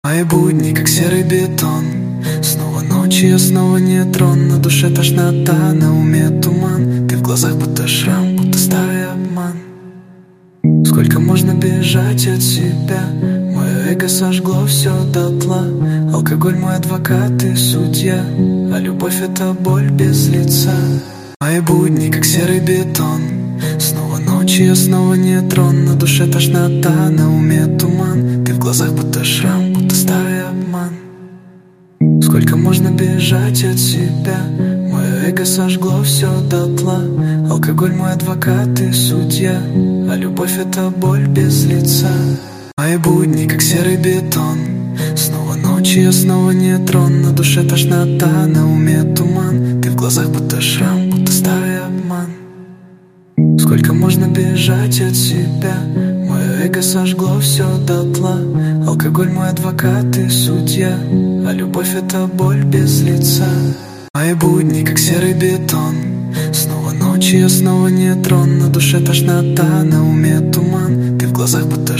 Мои будни, как серый бетон. Снова ночь, я снова нейтрон. На душе тошнота, на уме туман. Ты в глазах будто шрам, будто старый обман. Сколько можно бежать от себя? Мое эго сожгло все дотла. Алкоголь мой адвокат и судья, а любовь это боль без лица. Мои будни, как серый бетон. Снова ночь, я снова нейтрон. На душе тошнота, на уме туман. Ты в глазах будто шрам, будто старый обман. Сколько можно бежать от себя? Мое эго сожгло все дотла. Алкоголь мой адвокат и судья, а любовь это боль без лица. Мои будни, как серый бетон. Снова ночь, я снова нейтрон. На душе тошнота, на уме туман. Ты в глазах будто шрам, будто старый обман. Сколько можно бежать от себя? Мое эго сожгло все дотла. Алкоголь мой адвокат и судья, а любовь это боль без лица. Мои будни, как серый бетон. Снова ночь, я снова нейтрон. На душе тошнота, на уме туман. Ты в глазах будто